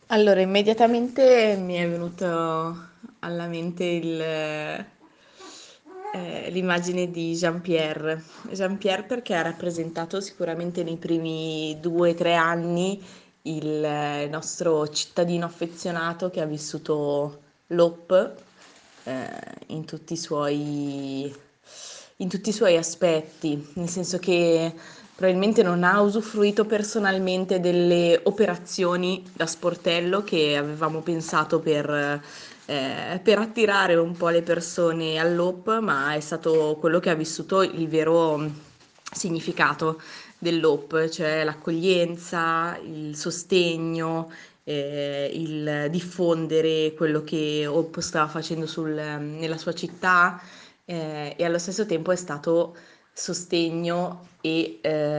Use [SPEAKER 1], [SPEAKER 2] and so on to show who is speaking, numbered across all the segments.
[SPEAKER 1] Allora, immediatamente mi è venuto alla mente l'immagine di Jean-Pierre. Jean-Pierre perché ha rappresentato sicuramente nei primi 2 o 3 anni nostro cittadino affezionato che ha vissuto l'OP eh, in tutti i in tutti i suoi aspetti, nel senso che probabilmente non ha usufruito personalmente delle operazioni da sportello che avevamo pensato per attirare un po' le persone all'OP, ma è stato quello che ha vissuto il vero significato dell'OP, cioè l'accoglienza, il sostegno, il diffondere quello che OP stava facendo nella sua città, e allo stesso tempo è stato sostegno e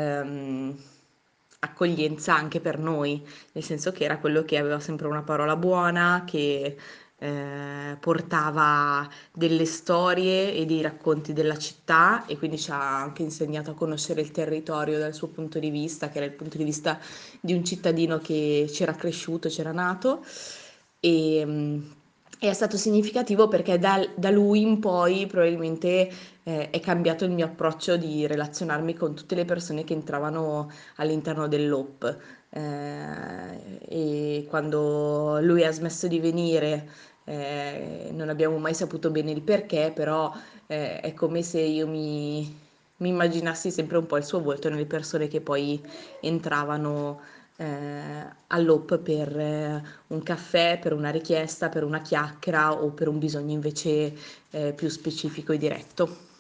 [SPEAKER 1] accoglienza anche per noi, nel senso che era quello che aveva sempre una parola buona, che portava delle storie e dei racconti della città e quindi ci ha anche insegnato a conoscere il territorio dal suo punto di vista, che era il punto di vista di un cittadino che c'era cresciuto, c'era nato e, e è stato significativo perché da lui in poi probabilmente è cambiato il mio approccio di relazionarmi con tutte le persone che entravano all'interno dell'OP. E quando lui ha smesso di venire, non abbiamo mai saputo bene il perché, però è come se mi immaginassi sempre un po' il suo volto nelle persone che poi entravano all'OP per un caffè, per una richiesta, per una chiacchiera o per un bisogno invece più specifico e diretto.